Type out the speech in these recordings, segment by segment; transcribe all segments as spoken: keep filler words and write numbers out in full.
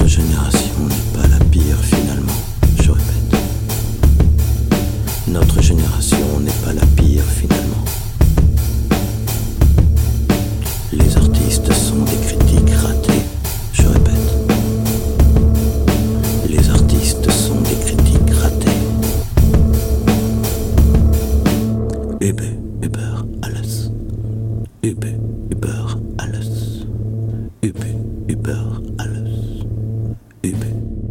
Notre génération n'est pas la pire finalement, je répète. Notre génération n'est pas la pire finalement. Les artistes sont des critiques ratés, je répète. Les artistes sont des critiques ratés. Uber, Uber, alles. Uber, Uber, alles. Uber, Uber, alles. Uber.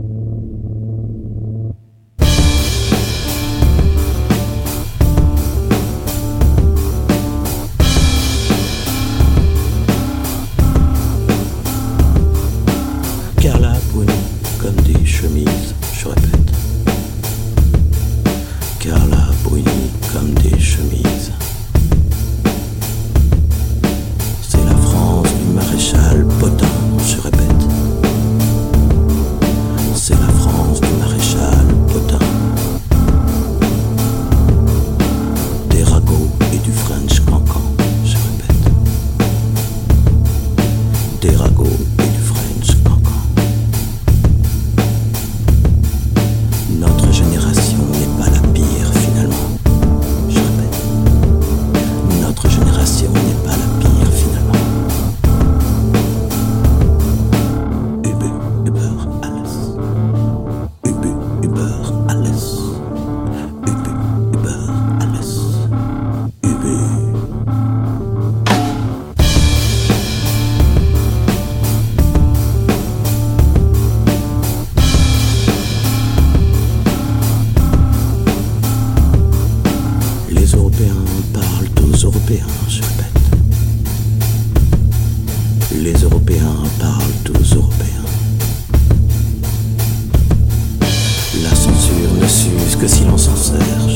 Carla Bruni comme des chemises, je répète. Carla Bruni comme des chemises. C'est la France du maréchal Potin, je répète. C'est la France du maréchal Potin. Des ragots et du French cancan, je répète. Des ragots et du French cancan. Notre génération n'est pas la pire finalement, je répète. Notre génération n'est pas la pire finalement. Uber, Uber, alles. Uber, Uber, alles. Uber, Uber, alles. Uber. Les Européens parlent aux Européens, je répète. Les Européens parlent aux Européens. La censure ne s'use que si l'on s'en sert,